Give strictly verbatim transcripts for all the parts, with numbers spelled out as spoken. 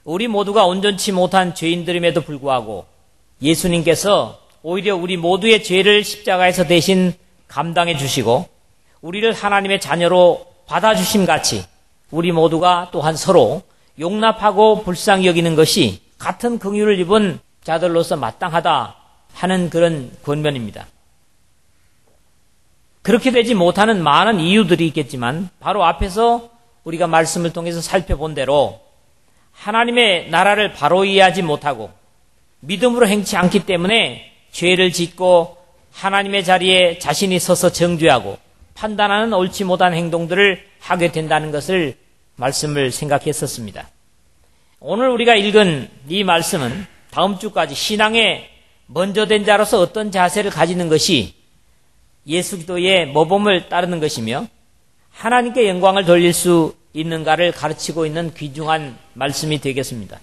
우리 모두가 온전치 못한 죄인들임에도 불구하고 예수님께서 오히려 우리 모두의 죄를 십자가에서 대신 감당해 주시고 우리를 하나님의 자녀로 받아주심 같이 우리 모두가 또한 서로 용납하고 불쌍히 여기는 것이 같은 긍휼을 입은 자들로서 마땅하다 하는 그런 권면입니다. 그렇게 되지 못하는 많은 이유들이 있겠지만 바로 앞에서 우리가 말씀을 통해서 살펴본 대로 하나님의 나라를 바로 이해하지 못하고 믿음으로 행치 않기 때문에 죄를 짓고 하나님의 자리에 자신이 서서 정죄하고 판단하는 옳지 못한 행동들을 하게 된다는 것을 말씀을 생각했었습니다. 오늘 우리가 읽은 이 말씀은 다음 주까지 신앙에 먼저 된 자로서 어떤 자세를 가지는 것이 예수 그리스도의 모범을 따르는 것이며 하나님께 영광을 돌릴 수 있는가를 가르치고 있는 귀중한 말씀이 되겠습니다.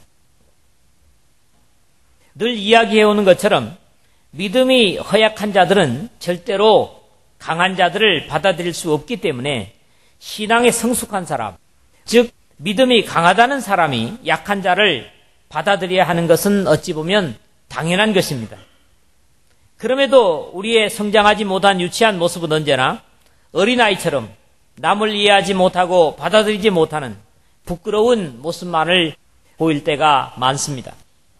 늘 이야기해오는 것처럼 믿음이 허약한 자들은 절대로 강한 자들을 받아들일 수 없기 때문에 신앙에 성숙한 사람, 즉 믿음이 강하다는 사람이 약한 자를 받아들여야 하는 것은 어찌 보면 당연한 것입니다. 그럼에도 우리의 성장하지 못한 유치한 모습은 언제나 어린아이처럼 남을 이해하지 못하고 받아들이지 못하는 부끄러운 모습만을 보일 때가 많습니다.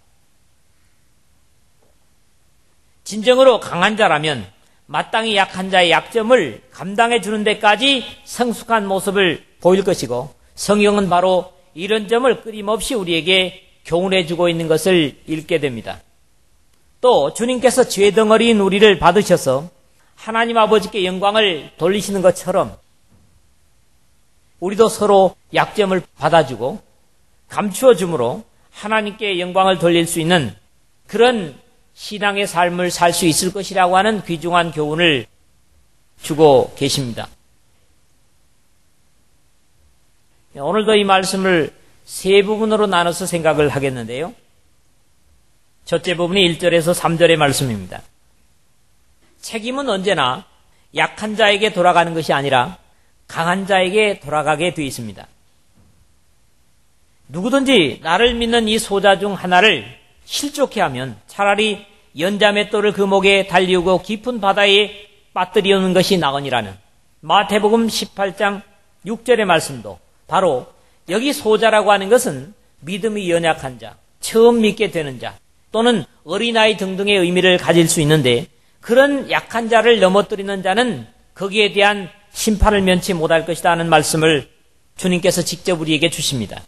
진정으로 강한 자라면 마땅히 약한 자의 약점을 감당해 주는 데까지 성숙한 모습을 보일 것이고 성경은 바로 이런 점을 끊임없이 우리에게 교훈해 주고 있는 것을 읽게 됩니다. 또 주님께서 죄덩어리인 우리를 받으셔서 하나님 아버지께 영광을 돌리시는 것처럼 우리도 서로 약점을 받아주고 감추어 줌으로 하나님께 영광을 돌릴 수 있는 그런 신앙의 삶을 살 수 있을 것이라고 하는 귀중한 교훈을 주고 계십니다. 오늘도 이 말씀을 세 부분으로 나눠서 생각을 하겠는데요. 첫째 부분이 일 절에서 삼 절의 말씀입니다. 책임은 언제나 약한 자에게 돌아가는 것이 아니라 강한 자에게 돌아가게 되어 있습니다. 누구든지 나를 믿는 이 소자 중 하나를 실족해 하면 차라리 연자맷돌을 그 목에 달리우고 깊은 바다에 빠뜨리우는 것이 나으니라는 마태복음 십팔 장 육 절의 말씀도 바로 여기 소자라고 하는 것은 믿음이 연약한 자, 처음 믿게 되는 자 또는 어린아이 등등의 의미를 가질 수 있는데 그런 약한 자를 넘어뜨리는 자는 거기에 대한 심판을 면치 못할 것이다 하는 말씀을 주님께서 직접 우리에게 주십니다.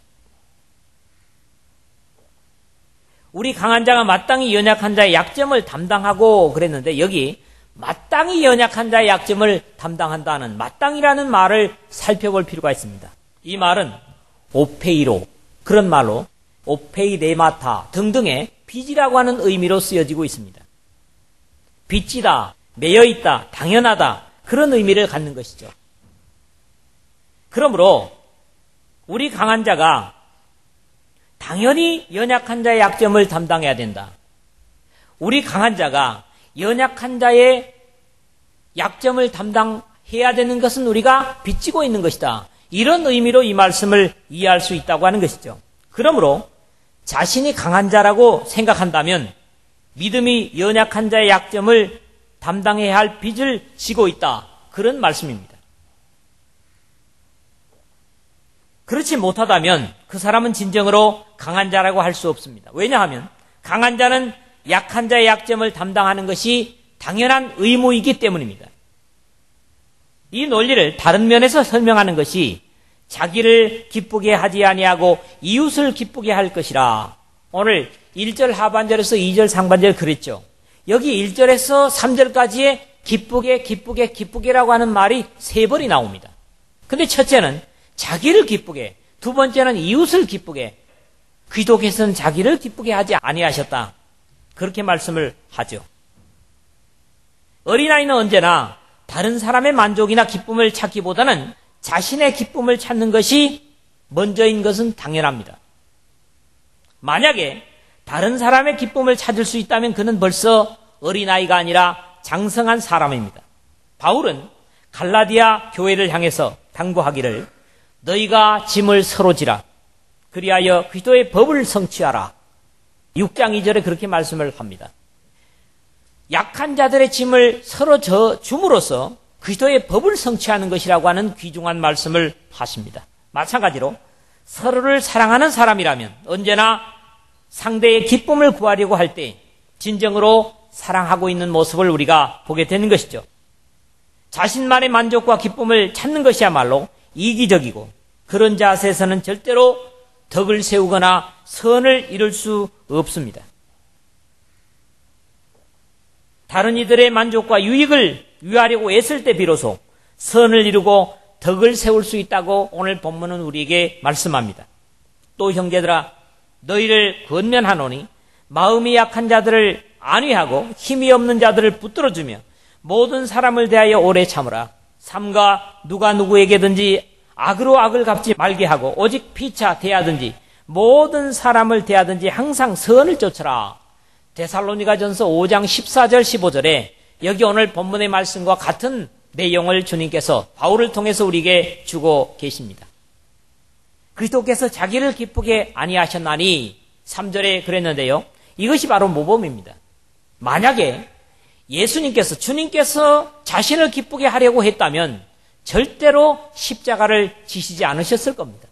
우리 강한 자가 마땅히 연약한 자의 약점을 담당하고 그랬는데 여기 마땅히 연약한 자의 약점을 담당한다는 마땅이라는 말을 살펴볼 필요가 있습니다. 이 말은 오페이로 그런 말로 오페이레마타 등등의 빚이라고 하는 의미로 쓰여지고 있습니다. 빚지다, 매여있다, 당연하다 그런 의미를 갖는 것이죠. 그러므로 우리 강한 자가 당연히 연약한 자의 약점을 담당해야 된다. 우리 강한 자가 연약한 자의 약점을 담당해야 되는 것은 우리가 빚지고 있는 것이다. 이런 의미로 이 말씀을 이해할 수 있다고 하는 것이죠. 그러므로 자신이 강한 자라고 생각한다면 믿음이 연약한 자의 약점을 담당해야 할 빚을 지고 있다. 그런 말씀입니다. 그렇지 못하다면 그 사람은 진정으로 강한 자라고 할 수 없습니다. 왜냐하면 강한 자는 약한 자의 약점을 담당하는 것이 당연한 의무이기 때문입니다. 이 논리를 다른 면에서 설명하는 것이 자기를 기쁘게 하지 아니하고 이웃을 기쁘게 할 것이라. 오늘 일 절 하반절에서 이 절 상반절 그랬죠. 여기 일 절에서 삼 절까지의 기쁘게 기쁘게 기쁘게라고 하는 말이 세 번이 나옵니다. 근데 첫째는 자기를 기쁘게, 두 번째는 이웃을 기쁘게, 귀독에서는 자기를 기쁘게 하지 아니하셨다. 그렇게 말씀을 하죠. 어린아이는 언제나 다른 사람의 만족이나 기쁨을 찾기보다는 자신의 기쁨을 찾는 것이 먼저인 것은 당연합니다. 만약에 다른 사람의 기쁨을 찾을 수 있다면 그는 벌써 어린아이가 아니라 장성한 사람입니다. 바울은 갈라디아 교회를 향해서 당부하기를 너희가 짐을 서로 지라. 그리하여 그리스도의 법을 성취하라. 육 장 이 절에 그렇게 말씀을 합니다. 약한 자들의 짐을 서로 져 줌으로써 그리스도의 법을 성취하는 것이라고 하는 귀중한 말씀을 하십니다. 마찬가지로 서로를 사랑하는 사람이라면 언제나 상대의 기쁨을 구하려고 할 때 진정으로 사랑하고 있는 모습을 우리가 보게 되는 것이죠. 자신만의 만족과 기쁨을 찾는 것이야말로 이기적이고 그런 자세에서는 절대로 덕을 세우거나 선을 이룰 수 없습니다. 다른 이들의 만족과 유익을 위하려고 애쓸 때 비로소 선을 이루고 덕을 세울 수 있다고 오늘 본문은 우리에게 말씀합니다. 또 형제들아 너희를 권면하노니 마음이 약한 자들을 안위하고 힘이 없는 자들을 붙들어주며 모든 사람을 대하여 오래 참으라. 삼가 누가 누구에게든지 악으로 악을 갚지 말게 하고 오직 피차 대하든지 모든 사람을 대하든지 항상 선을 쫓으라. 데살로니가전서 오 장 십사 절 십오 절에 여기 오늘 본문의 말씀과 같은 내용을 주님께서 바울을 통해서 우리에게 주고 계십니다. 그리스도께서 자기를 기쁘게 아니하셨나니 삼 절에 그랬는데요. 이것이 바로 모범입니다. 만약에 예수님께서 주님께서 자신을 기쁘게 하려고 했다면 절대로 십자가를 지시지 않으셨을 겁니다.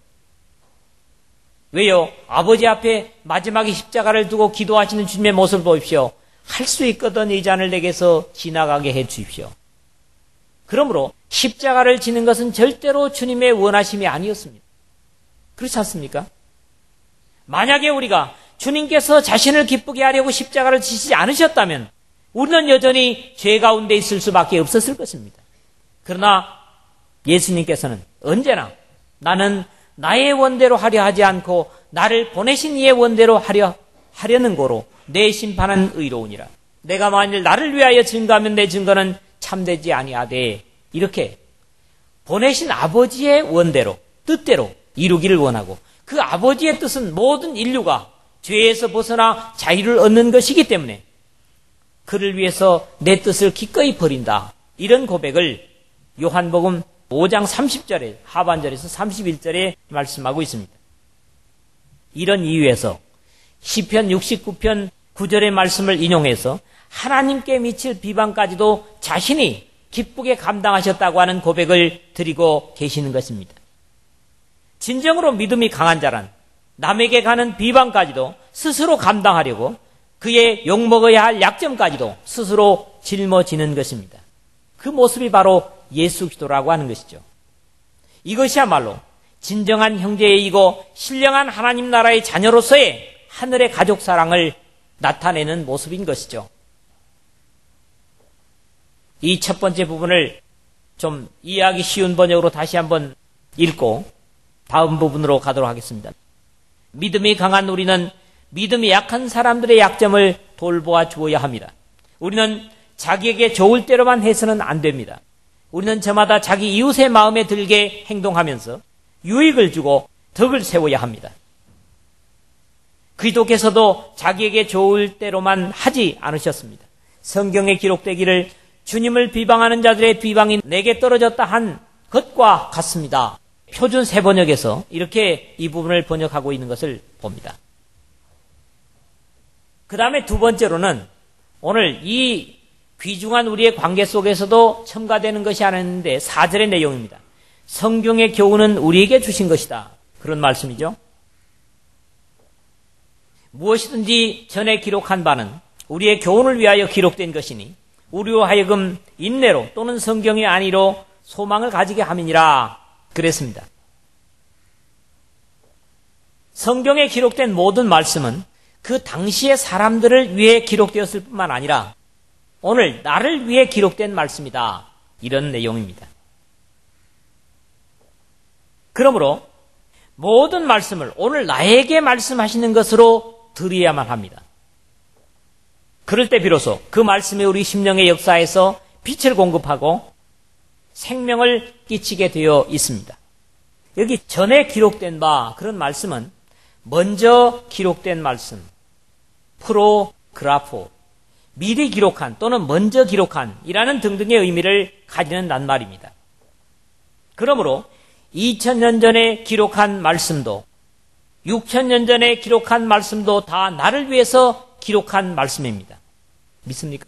왜요? 아버지 앞에 마지막에 십자가를 두고 기도하시는 주님의 모습을 보십시오. 할 수 있거든 이 잔을 내게서 지나가게 해 주십시오. 그러므로 십자가를 지는 것은 절대로 주님의 원하심이 아니었습니다. 그렇지 않습니까? 만약에 우리가 주님께서 자신을 기쁘게 하려고 십자가를 지시지 않으셨다면 우리는 여전히 죄 가운데 있을 수밖에 없었을 것입니다. 그러나 예수님께서는 언제나 나는 나의 원대로 하려 하지 않고 나를 보내신 이의 원대로 하려 하려는 고로 내 심판은 의로우니라. 내가 만일 나를 위하여 증거하면 내 증거는 참되지 아니하되 이렇게 보내신 아버지의 원대로 뜻대로 이루기를 원하고 그 아버지의 뜻은 모든 인류가 죄에서 벗어나 자유를 얻는 것이기 때문에 그를 위해서 내 뜻을 기꺼이 버린다. 이런 고백을 요한복음 오 장 삼십 절에 하반절에서 삼십일 절에 말씀하고 있습니다. 이런 이유에서 시편 육십구 편 구 절의 말씀을 인용해서 하나님께 미칠 비방까지도 자신이 기쁘게 감당하셨다고 하는 고백을 드리고 계시는 것입니다. 진정으로 믿음이 강한 자란 남에게 가는 비방까지도 스스로 감당하려고 그의 욕먹어야 할 약점까지도 스스로 짊어지는 것입니다. 그 모습이 바로 예수 그리스도라고 하는 것이죠. 이것이야말로 진정한 형제이고 신령한 하나님 나라의 자녀로서의 하늘의 가족 사랑을 나타내는 모습인 것이죠. 이 첫 번째 부분을 좀 이해하기 쉬운 번역으로 다시 한번 읽고 다음 부분으로 가도록 하겠습니다. 믿음이 강한 우리는 믿음이 약한 사람들의 약점을 돌보아 주어야 합니다. 우리는 자기에게 좋을 대로만 해서는 안 됩니다. 우리는 저마다 자기 이웃의 마음에 들게 행동하면서 유익을 주고 덕을 세워야 합니다. 그리스도께서도 자기에게 좋을 대로만 하지 않으셨습니다. 성경에 기록되기를 주님을 비방하는 자들의 비방이 내게 떨어졌다 한 것과 같습니다. 표준 세 번역에서 이렇게 이 부분을 번역하고 있는 것을 봅니다. 그 다음에 두 번째로는 오늘 이 귀중한 우리의 관계 속에서도 첨가되는 것이 아닌데 사 절의 내용입니다. 성경의 교훈은 우리에게 주신 것이다. 그런 말씀이죠. 무엇이든지 전에 기록한 바는 우리의 교훈을 위하여 기록된 것이니 우리로 하여금 인내로 또는 성경의 안위로 소망을 가지게 함이니라 그랬습니다. 성경에 기록된 모든 말씀은 그 당시의 사람들을 위해 기록되었을 뿐만 아니라 오늘 나를 위해 기록된 말씀이다. 이런 내용입니다. 그러므로 모든 말씀을 오늘 나에게 말씀하시는 것으로 드려야만 합니다. 그럴 때 비로소 그 말씀이 우리 심령의 역사에서 빛을 공급하고 생명을 끼치게 되어 있습니다. 여기 전에 기록된 바 그런 말씀은 먼저 기록된 말씀, 프로그라포, 미리 기록한 또는 먼저 기록한 이라는 등등의 의미를 가지는 낱말입니다. 그러므로 이천 년 전에 기록한 말씀도 육천 년 전에 기록한 말씀도 다 나를 위해서 기록한 말씀입니다. 믿습니까?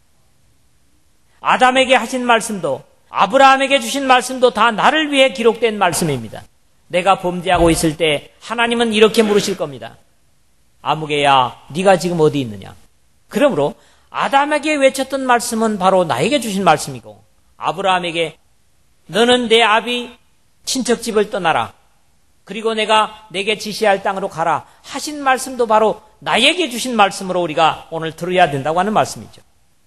아담에게 하신 말씀도, 아브라함에게 주신 말씀도 다 나를 위해 기록된 말씀입니다. 내가 범죄하고 있을 때 하나님은 이렇게 물으실 겁니다. 아무개야, 네가 지금 어디 있느냐? 그러므로 아담에게 외쳤던 말씀은 바로 나에게 주신 말씀이고, 아브라함에게 너는 내 아비 친척집을 떠나라, 그리고 내가 내게 지시할 땅으로 가라 하신 말씀도 바로 나에게 주신 말씀으로 우리가 오늘 들어야 된다고 하는 말씀이죠.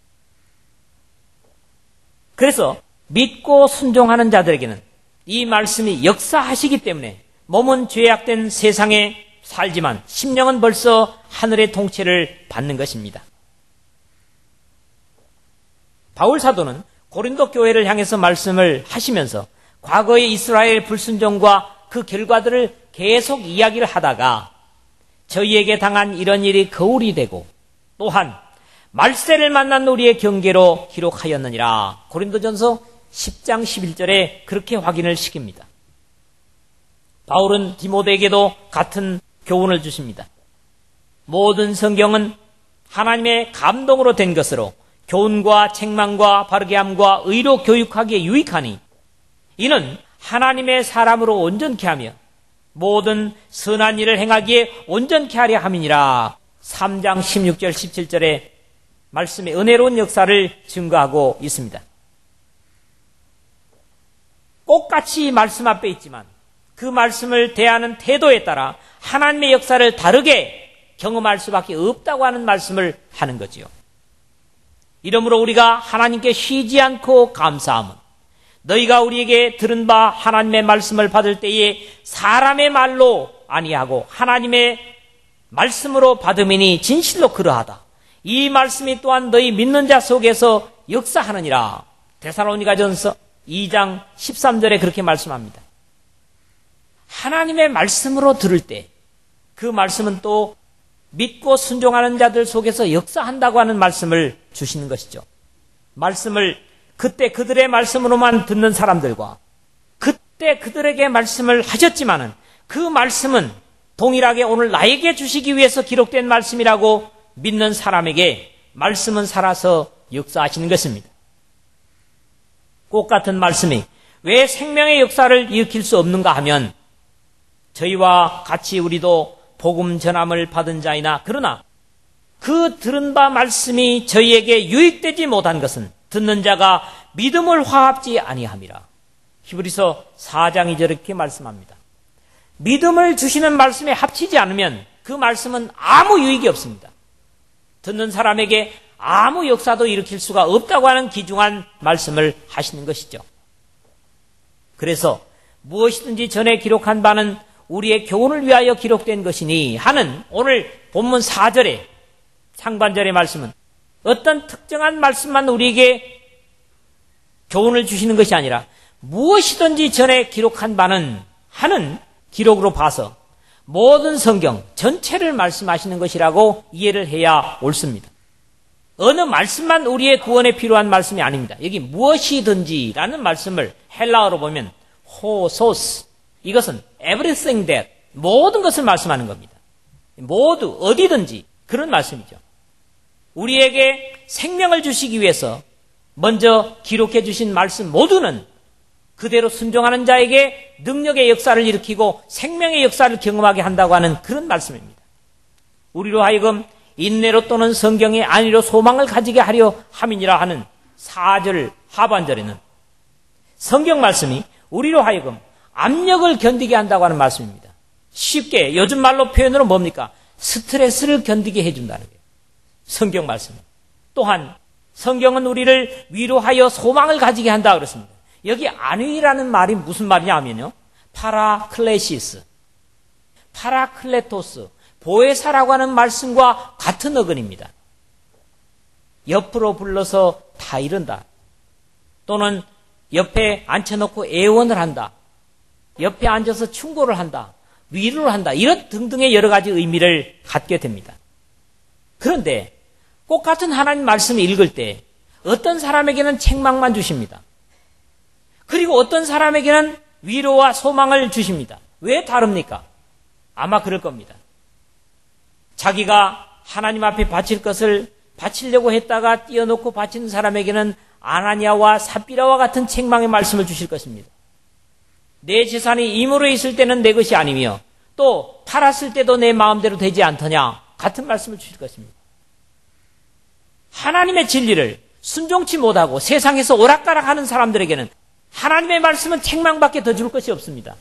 그래서 믿고 순종하는 자들에게는 이 말씀이 역사하시기 때문에 몸은 죄악된 세상에 살지만 심령은 벌써 하늘의 통치를 받는 것입니다. 바울 사도는 고린도 교회를 향해서 말씀을 하시면서 과거의 이스라엘 불순종과 그 결과들을 계속 이야기를 하다가 저희에게 당한 이런 일이 거울이 되고 또한 말세를 만난 우리의 경계로 기록하였느니라. 고린도전서 십 장 십일 절에 그렇게 확인을 시킵니다. 바울은 디모데에게도 같은 교훈을 주십니다. 모든 성경은 하나님의 감동으로 된 것으로 교훈과 책망과 바르게 함과 의로 교육하기에 유익하니 이는 하나님의 사람으로 온전케 하며 모든 선한 일을 행하기에 온전케 하려 함이니라. 삼 장 십육 절 십칠 절에 말씀의 은혜로운 역사를 증거하고 있습니다. 똑같이 말씀 앞에 있지만 그 말씀을 대하는 태도에 따라 하나님의 역사를 다르게 경험할 수밖에 없다고 하는 말씀을 하는 거지요. 이러므로 우리가 하나님께 쉬지 않고 감사함은 너희가 우리에게 들은 바 하나님의 말씀을 받을 때에 사람의 말로 아니하고 하나님의 말씀으로 받음이니 진실로 그러하다. 이 말씀이 또한 너희 믿는 자 속에서 역사하느니라. 데살로니가전서 이 장 십삼 절에 그렇게 말씀합니다. 하나님의 말씀으로 들을 때 그 말씀은 또 믿고 순종하는 자들 속에서 역사한다고 하는 말씀을 주시는 것이죠. 말씀을 그때 그들의 말씀으로만 듣는 사람들과 그때 그들에게 말씀을 하셨지만은 그 말씀은 동일하게 오늘 나에게 주시기 위해서 기록된 말씀이라고 믿는 사람에게 말씀은 살아서 역사하시는 것입니다. 꽃 같은 말씀이 왜 생명의 역사를 일으킬 수 없는가 하면 저희와 같이 우리도 복음 전함을 받은 자이나 그러나 그 들은 바 말씀이 저희에게 유익되지 못한 것은 듣는 자가 믿음을 화합지 아니함이라. 히브리서 사 장 이 절에 이렇게 말씀합니다. 믿음을 주시는 말씀에 합치지 않으면 그 말씀은 아무 유익이 없습니다. 듣는 사람에게 아무 역사도 일으킬 수가 없다고 하는 귀중한 말씀을 하시는 것이죠. 그래서 무엇이든지 전에 기록한 바는 우리의 교훈을 위하여 기록된 것이니 하는 오늘 본문 사 절에 상반절의 말씀은 어떤 특정한 말씀만 우리에게 교훈을 주시는 것이 아니라 무엇이든지 전에 기록한 바는 하는 기록으로 봐서 모든 성경 전체를 말씀하시는 것이라고 이해를 해야 옳습니다. 어느 말씀만 우리의 구원에 필요한 말씀이 아닙니다. 여기 무엇이든지라는 말씀을 헬라어로 보면 호소스, 이것은 everything that, 모든 것을 말씀하는 겁니다. 모두 어디든지 그런 말씀이죠. 우리에게 생명을 주시기 위해서 먼저 기록해 주신 말씀 모두는 그대로 순종하는 자에게 능력의 역사를 일으키고 생명의 역사를 경험하게 한다고 하는 그런 말씀입니다. 우리로 하여금 인내로 또는 성경의 안위로 소망을 가지게 하려 함이니라 하는 사 절 하반절에는 성경 말씀이 우리로 하여금 압력을 견디게 한다고 하는 말씀입니다. 쉽게 요즘 말로 표현으로 뭡니까? 스트레스를 견디게 해준다는 거예요. 성경 말씀. 또한 성경은 우리를 위로하여 소망을 가지게 한다 그랬습니다. 여기 안위라는 말이 무슨 말이냐 하면요. 파라클레시스, 파라클레토스, 보혜사라고 하는 말씀과 같은 어근입니다. 옆으로 불러서 다 이른다. 또는 옆에 앉혀놓고 애원을 한다. 옆에 앉아서 충고를 한다. 위로를 한다. 이런 등등의 여러 가지 의미를 갖게 됩니다. 그런데 꽃 같은 하나님 말씀을 읽을 때 어떤 사람에게는 책망만 주십니다. 그리고 어떤 사람에게는 위로와 소망을 주십니다. 왜 다릅니까? 아마 그럴 겁니다. 자기가 하나님 앞에 바칠 것을 바치려고 했다가 띄어놓고 바치는 사람에게는 아나니아와 삽비라와 같은 책망의 말씀을 주실 것입니다. 내 재산이 임으로 있을 때는 내 것이 아니며 또 팔았을 때도 내 마음대로 되지 않더냐 같은 말씀을 주실 것입니다. 하나님의 진리를 순종치 못하고 세상에서 오락가락하는 사람들에게는 하나님의 말씀은 책망밖에 더 줄 것이 없습니다.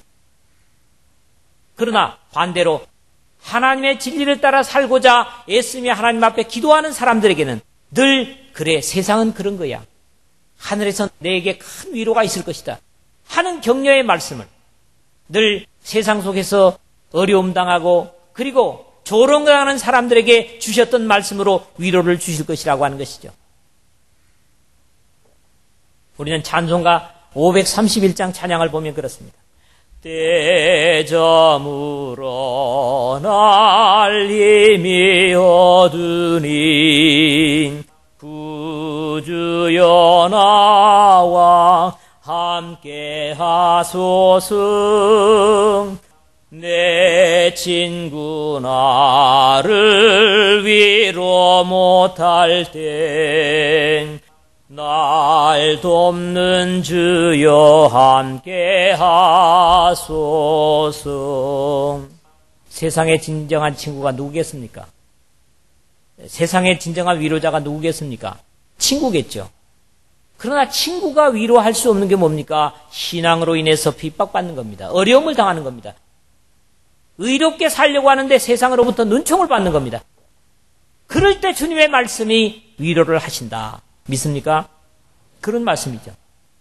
그러나 반대로 하나님의 진리를 따라 살고자 애쓰며 하나님 앞에 기도하는 사람들에게는 늘 그래 세상은 그런 거야. 하늘에서 내게 큰 위로가 있을 것이다 하는 격려의 말씀을 늘 세상 속에서 어려움 당하고 그리고 조롱당하는 사람들에게 주셨던 말씀으로 위로를 주실 것이라고 하는 것이죠. 우리는 찬송가 오백삼십일 장 찬양을 보면 그렇습니다. 때저물어 날림이 어두니 구주여 나와 함께 하소서. 내 친구 나를 위로 못할 때 날 돕는 주여 함께 하소서. 세상의 진정한 친구가 누구겠습니까? 세상의 진정한 위로자가 누구겠습니까? 친구겠죠. 그러나 친구가 위로할 수 없는 게 뭡니까? 신앙으로 인해서 핍박받는 겁니다. 어려움을 당하는 겁니다. 의롭게 살려고 하는데 세상으로부터 눈총을 받는 겁니다. 그럴 때 주님의 말씀이 위로를 하신다. 믿습니까? 그런 말씀이죠.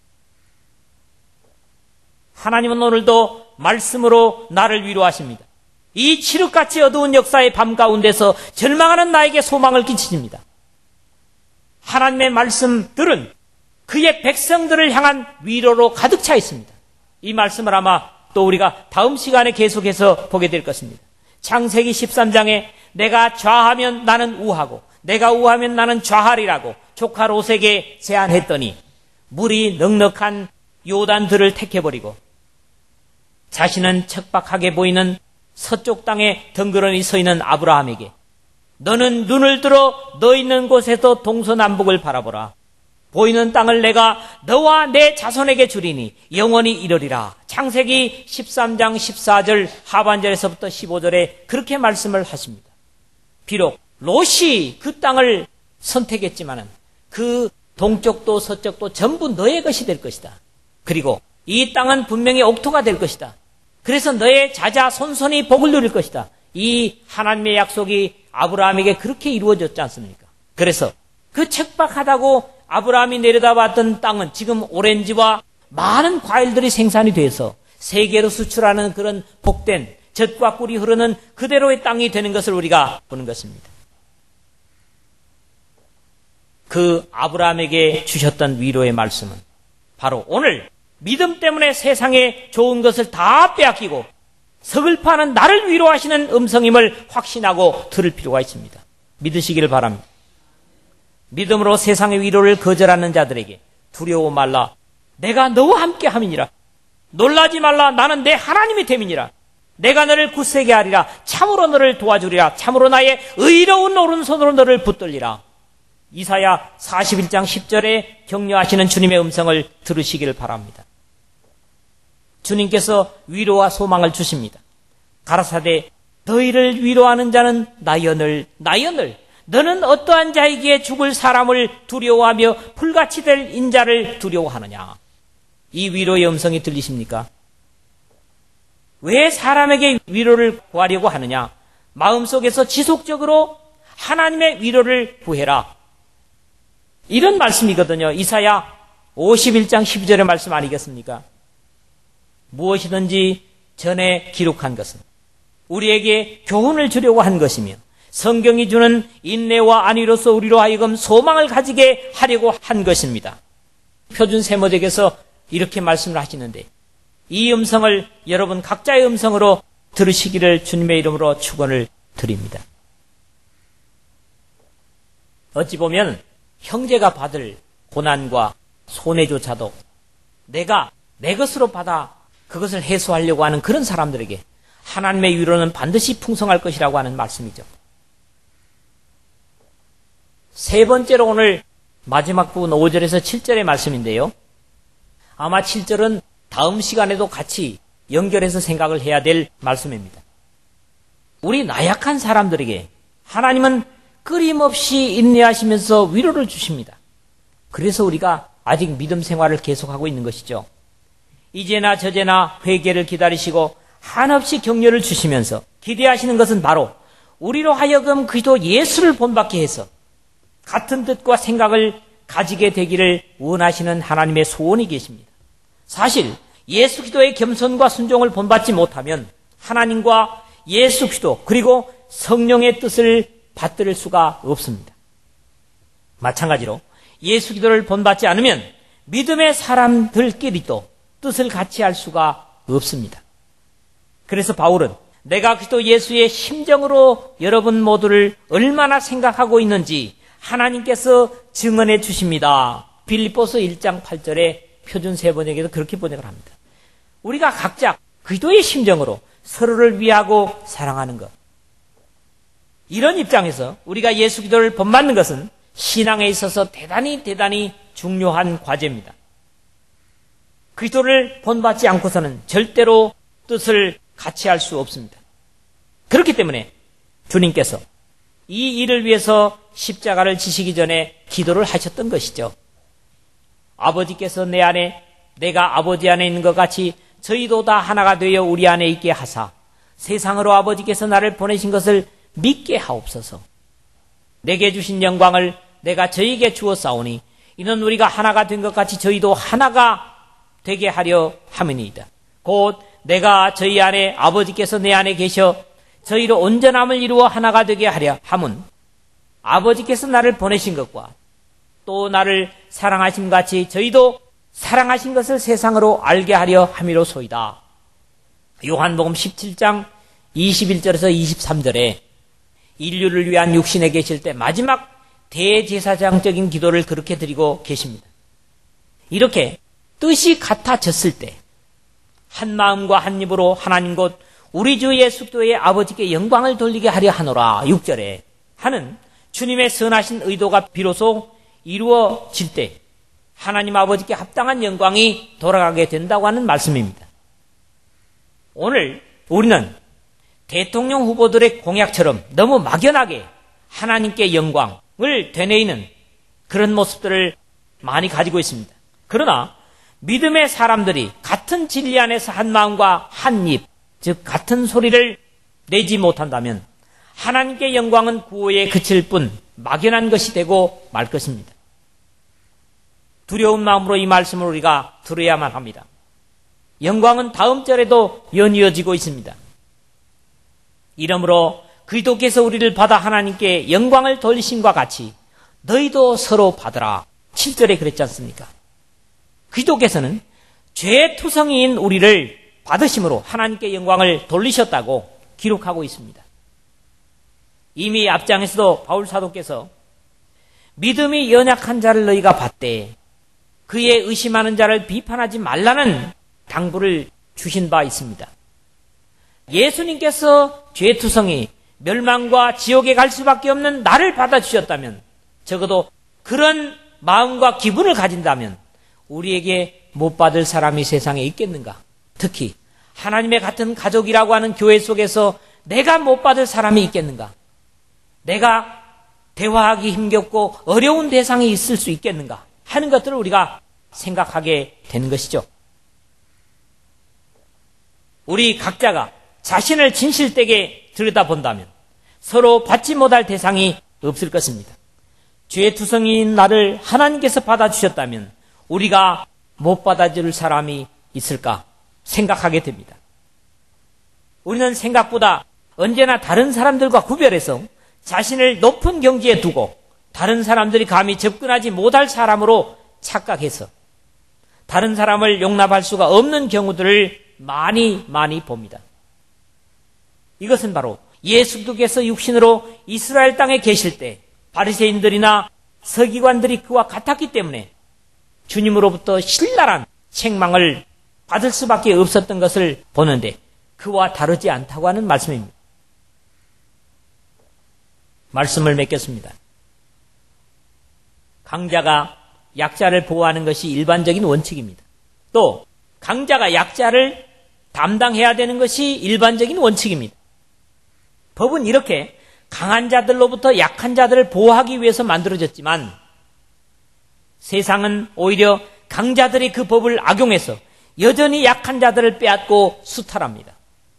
하나님은 오늘도 말씀으로 나를 위로하십니다. 이 칠흑같이 어두운 역사의 밤 가운데서 절망하는 나에게 소망을 끼치십니다. 하나님의 말씀들은 그의 백성들을 향한 위로로 가득 차 있습니다. 이 말씀을 아마 또 우리가 다음 시간에 계속해서 보게 될 것입니다. 창세기 십삼 장에 내가 좌하면 나는 우하고 내가 우하면 나는 좌하리라고 조카 롯에게 제안했더니 물이 넉넉한 요단들을 택해버리고 자신은 척박하게 보이는 서쪽 땅에 덩그러니 서 있는 아브라함에게 너는 눈을 들어 너 있는 곳에서 동서남북을 바라보라. 보이는 땅을 내가 너와 내 자손에게 주리니 영원히 이르리라. 창세기 십삼 장 십사 절 하반절에서부터 십오 절에 그렇게 말씀을 하십니다. 비록 롯이 그 땅을 선택했지만은 그 동쪽도 서쪽도 전부 너의 것이 될 것이다. 그리고 이 땅은 분명히 옥토가 될 것이다. 그래서 너의 자자 손손이 복을 누릴 것이다. 이 하나님의 약속이 아브라함에게 그렇게 이루어졌지 않습니까? 그래서 그 척박하다고 아브라함이 내려다봤던 땅은 지금 오렌지와 많은 과일들이 생산이 돼서 세계로 수출하는 그런 복된 젖과 꿀이 흐르는 그대로의 땅이 되는 것을 우리가 보는 것입니다. 그 아브라함에게 주셨던 위로의 말씀은 바로 오늘 믿음 때문에 세상에 좋은 것을 다 빼앗기고 서글퍼하는 나를 위로하시는 음성임을 확신하고 들을 필요가 있습니다. 믿으시기를 바랍니다. 믿음으로 세상의 위로를 거절하는 자들에게 두려워 말라. 내가 너와 함께 함이니라. 놀라지 말라. 나는 내 하나님이 됨이니라. 내가 너를 굳세게 하리라. 참으로 너를 도와주리라. 참으로 나의 의로운 오른손으로 너를 붙들리라. 이사야 사십일 장 십 절에 격려하시는 주님의 음성을 들으시기를 바랍니다. 주님께서 위로와 소망을 주십니다. 가라사대 너희를 위로하는 자는 나여늘 나여늘 너는 어떠한 자이기에 죽을 사람을 두려워하며 불같이 될 인자를 두려워하느냐. 이 위로의 음성이 들리십니까? 왜 사람에게 위로를 구하려고 하느냐? 마음속에서 지속적으로 하나님의 위로를 구해라. 이런 말씀이거든요. 이사야 오십일 장 십이 절의 말씀 아니겠습니까? 무엇이든지 전에 기록한 것은 우리에게 교훈을 주려고 한 것이며 성경이 주는 인내와 안위로서 우리로 하여금 소망을 가지게 하려고 한 것입니다. 표준 세모적에서 이렇게 말씀을 하시는데 이 음성을 여러분 각자의 음성으로 들으시기를 주님의 이름으로 축원을 드립니다. 어찌 보면 형제가 받을 고난과 손해조차도 내가 내 것으로 받아 그것을 해소하려고 하는 그런 사람들에게 하나님의 위로는 반드시 풍성할 것이라고 하는 말씀이죠. 세 번째로 오늘 마지막 부분 오 절에서 칠 절의 말씀인데요. 아마 칠 절은 다음 시간에도 같이 연결해서 생각을 해야 될 말씀입니다. 우리 나약한 사람들에게 하나님은 끊임없이 인내하시면서 위로를 주십니다. 그래서 우리가 아직 믿음 생활을 계속하고 있는 것이죠. 이제나 저제나 회개를 기다리시고 한없이 격려를 주시면서 기대하시는 것은 바로 우리로 하여금 그리스도 예수를 본받게 해서 같은 뜻과 생각을 가지게 되기를 원하시는 하나님의 소원이 계십니다. 사실 예수 그리스도의 겸손과 순종을 본받지 못하면 하나님과 예수 그리스도 그리고 성령의 뜻을 받들 수가 없습니다. 마찬가지로 예수 그리스도를 본받지 않으면 믿음의 사람들끼리도 뜻을 같이 할 수가 없습니다. 그래서 바울은 내가 그리스도 예수의 심정으로 여러분 모두를 얼마나 생각하고 있는지 하나님께서 증언해 주십니다. 빌립보서 일 장 팔 절에 표준 세번역에서 그렇게 번역을 합니다. 우리가 각자 그리스도의 심정으로 서로를 위하고 사랑하는 것. 이런 입장에서 우리가 예수 그리스도를 본받는 것은 신앙에 있어서 대단히 대단히 중요한 과제입니다. 그리스도를 본받지 않고서는 절대로 뜻을 같이 할 수 없습니다. 그렇기 때문에 주님께서 이 일을 위해서 십자가를 지시기 전에 기도를 하셨던 것이죠. 아버지께서 내 안에 내가 아버지 안에 있는 것 같이 저희도 다 하나가 되어 우리 안에 있게 하사 세상으로 아버지께서 나를 보내신 것을 믿게 하옵소서. 내게 주신 영광을 내가 저희에게 주었사오니 이는 우리가 하나가 된 것 같이 저희도 하나가 되게 하려 함이니이다. 곧 내가 저희 안에 아버지께서 내 안에 계셔 저희로 온전함을 이루어 하나가 되게 하려 함은 아버지께서 나를 보내신 것과 또 나를 사랑하심 같이 저희도 사랑하신 것을 세상으로 알게 하려 함이로소이다. 요한복음 십칠 장 이십일 절에서 이십삼 절에 인류를 위한 육신에 계실 때 마지막 대제사장적인 기도를 그렇게 드리고 계십니다. 이렇게 뜻이 같아졌을 때 한 마음과 한 입으로 하나님 곧 우리 주 예수 그리스도의 아버지께 영광을 돌리게 하려 하노라 육 절에 하는 주님의 선하신 의도가 비로소 이루어질 때 하나님 아버지께 합당한 영광이 돌아가게 된다고 하는 말씀입니다. 오늘 우리는 대통령 후보들의 공약처럼 너무 막연하게 하나님께 영광을 되뇌이는 그런 모습들을 많이 가지고 있습니다. 그러나 믿음의 사람들이 같은 진리 안에서 한 마음과 한 입, 즉 같은 소리를 내지 못한다면 하나님께 영광은 구호에 그칠 뿐 막연한 것이 되고 말 것입니다. 두려운 마음으로 이 말씀을 우리가 들어야만 합니다. 영광은 다음 절에도 연이어지고 있습니다. 이러므로 그리스도께서 우리를 받아 하나님께 영광을 돌리심과 같이 너희도 서로 받으라. 칠 절에 그랬지 않습니까? 그리스도께서는 죄투성이인 우리를 받으심으로 하나님께 영광을 돌리셨다고 기록하고 있습니다. 이미 앞장에서도 바울 사도께서 믿음이 연약한 자를 너희가 받되 그의 의심하는 자를 비판하지 말라는 당부를 주신 바 있습니다. 예수님께서 죄투성이 멸망과 지옥에 갈 수밖에 없는 나를 받아주셨다면 적어도 그런 마음과 기분을 가진다면 우리에게 못 받을 사람이 세상에 있겠는가? 특히 하나님의 같은 가족이라고 하는 교회 속에서 내가 못 받을 사람이 있겠는가? 내가 대화하기 힘겹고 어려운 대상이 있을 수 있겠는가? 하는 것들을 우리가 생각하게 되는 것이죠. 우리 각자가 자신을 진실되게 들여다본다면 서로 받지 못할 대상이 없을 것입니다. 죄투성이인 나를 하나님께서 받아주셨다면 우리가 못 받아줄 사람이 있을까 생각하게 됩니다. 우리는 생각보다 언제나 다른 사람들과 구별해서 자신을 높은 경지에 두고 다른 사람들이 감히 접근하지 못할 사람으로 착각해서 다른 사람을 용납할 수가 없는 경우들을 많이 많이 봅니다. 이것은 바로 예수 그리스도께서 육신으로 이스라엘 땅에 계실 때 바리새인들이나 서기관들이 그와 같았기 때문에 주님으로부터 신랄한 책망을 받을 수밖에 없었던 것을 보는데 그와 다르지 않다고 하는 말씀입니다. 말씀을 맺겠습니다. 강자가 약자를 보호하는 것이 일반적인 원칙입니다. 또 강자가 약자를 담당해야 되는 것이 일반적인 원칙입니다. 법은 이렇게 강한 자들로부터 약한 자들을 보호하기 위해서 만들어졌지만 세상은 오히려 강자들이 그 법을 악용해서 여전히 약한 자들을 빼앗고 수탈합니다.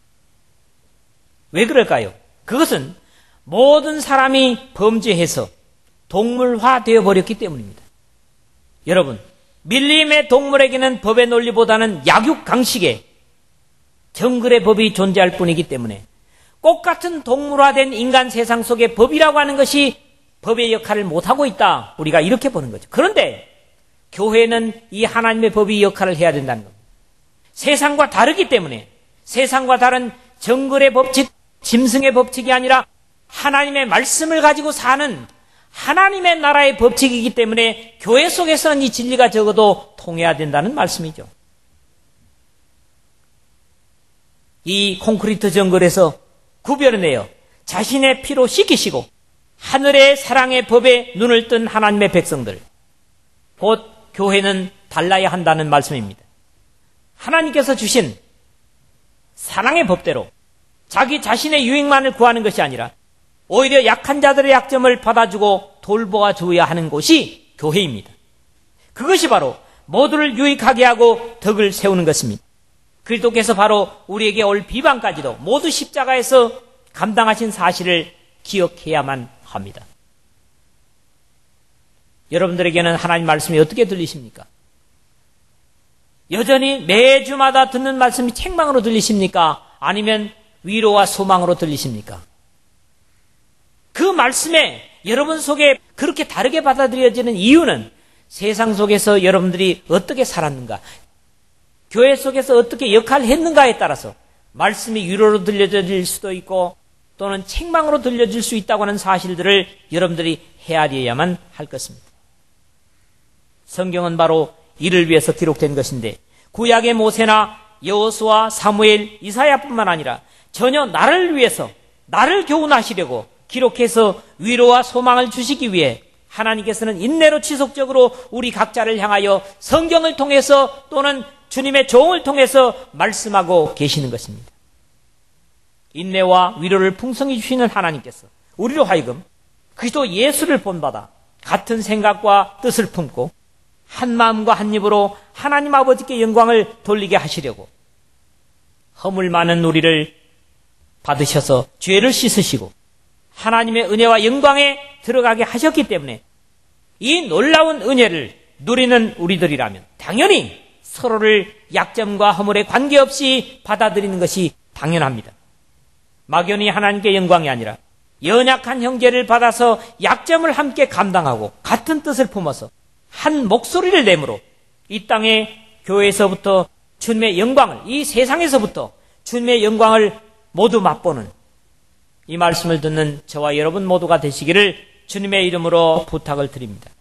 왜 그럴까요? 그것은 모든 사람이 범죄해서 동물화 되어 버렸기 때문입니다. 여러분, 밀림의 동물에게는 법의 논리보다는 약육강식의 정글의 법이 존재할 뿐이기 때문에 꽃 같은 동물화된 인간 세상 속에 법이라고 하는 것이 법의 역할을 못하고 있다. 우리가 이렇게 보는 거죠. 그런데 교회는 이 하나님의 법이 역할을 해야 된다는 겁니다. 세상과 다르기 때문에 세상과 다른 정글의 법칙, 짐승의 법칙이 아니라 하나님의 말씀을 가지고 사는 하나님의 나라의 법칙이기 때문에 교회 속에서는 이 진리가 적어도 통해야 된다는 말씀이죠. 이 콘크리트 정글에서 구별해내어 자신의 피로 씻기시고 하늘의 사랑의 법에 눈을 뜬 하나님의 백성들, 곧 교회는 달라야 한다는 말씀입니다. 하나님께서 주신 사랑의 법대로 자기 자신의 유익만을 구하는 것이 아니라 오히려 약한 자들의 약점을 받아주고 돌보아 주어야 하는 곳이 교회입니다. 그것이 바로 모두를 유익하게 하고 덕을 세우는 것입니다. 그리스도께서 바로 우리에게 올 비방까지도 모두 십자가에서 감당하신 사실을 기억해야만 합니다. 여러분들에게는 하나님 말씀이 어떻게 들리십니까? 여전히 매주마다 듣는 말씀이 책망으로 들리십니까? 아니면 위로와 소망으로 들리십니까? 그 말씀에 여러분 속에 그렇게 다르게 받아들여지는 이유는 세상 속에서 여러분들이 어떻게 살았는가, 교회 속에서 어떻게 역할을 했는가에 따라서 말씀이 위로로 들려질 수도 있고 또는 책망으로 들려질 수 있다고 하는 사실들을 여러분들이 헤아려야만 할 것입니다. 성경은 바로 이를 위해서 기록된 것인데 구약의 모세나 여호수아, 사무엘, 이사야뿐만 아니라 전혀 나를 위해서 나를 교훈하시려고 기록해서 위로와 소망을 주시기 위해 하나님께서는 인내로 지속적으로 우리 각자를 향하여 성경을 통해서 또는 주님의 종을 통해서 말씀하고 계시는 것입니다. 인내와 위로를 풍성히 주시는 하나님께서 우리로 하여금 그리스도 예수를 본받아 같은 생각과 뜻을 품고 한 마음과 한 입으로 하나님 아버지께 영광을 돌리게 하시려고 허물 많은 우리를 받으셔서 죄를 씻으시고 하나님의 은혜와 영광에 들어가게 하셨기 때문에 이 놀라운 은혜를 누리는 우리들이라면 당연히 서로를 약점과 허물에 관계없이 받아들이는 것이 당연합니다. 막연히 하나님께 영광이 아니라 연약한 형제를 받아서 약점을 함께 감당하고 같은 뜻을 품어서 한 목소리를 내므로 이 땅의 교회에서부터 주님의 영광을, 이 세상에서부터 주님의 영광을 모두 맛보는 이 말씀을 듣는 저와 여러분 모두가 되시기를 주님의 이름으로 부탁을 드립니다.